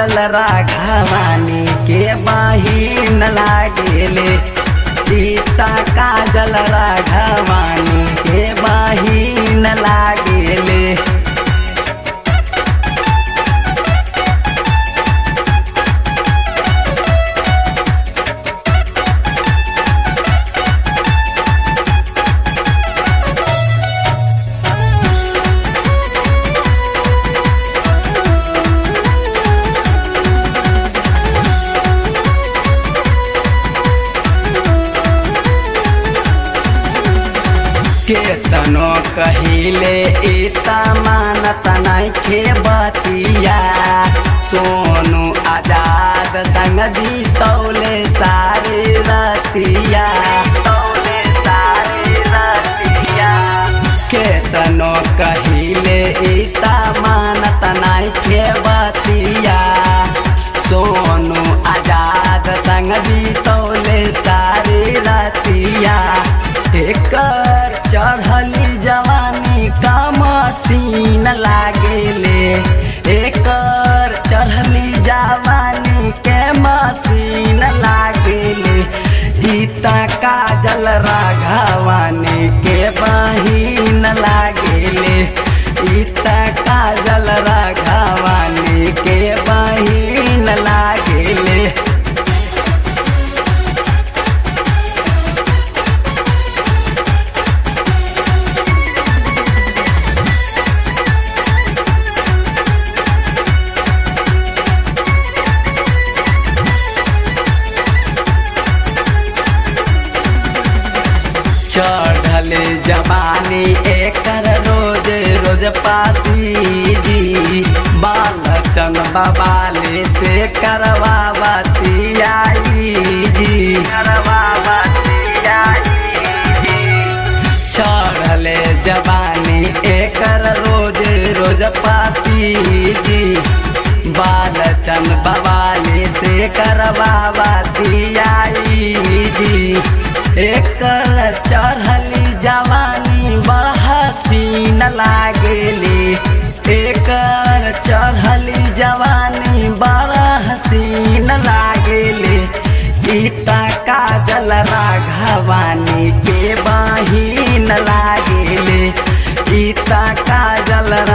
काजल राघवानी के बहिन लागेले। सीता काजल राघवानी के बहिन लागेले। केतनो कहिले इता मानत नइखे बतिया। सोनू आजाद संग बीतौले सारी रतिया। केतनो कहिले इता मानत नइखे बतिया। सोनू आजाद संग बीतौले सारी रतिया। एकर चढ़ली जवानी का मसीन लागेले। एकर चढ़ली जवानी के मसीन लागेले। सीता काजल राघवानी के बहिन लागेले। सीता काजल राघवानी के बहिन लागेले। चढ़ल जवानी एकर रोज रोज पासी जी। बालचंद बबाले से करवावती आई जी। चढ़ल जवानी एकर रोज रोज पासी जी। बालचंद बबाले से करवावती आई जी। एकर चढ़ली जवानी बड़ हसीन लागेले। एकर चढ़ली जवानी बड़ हसीन लागेले। सीता काजल राघवानी के बहिन लागेले। सीता काजल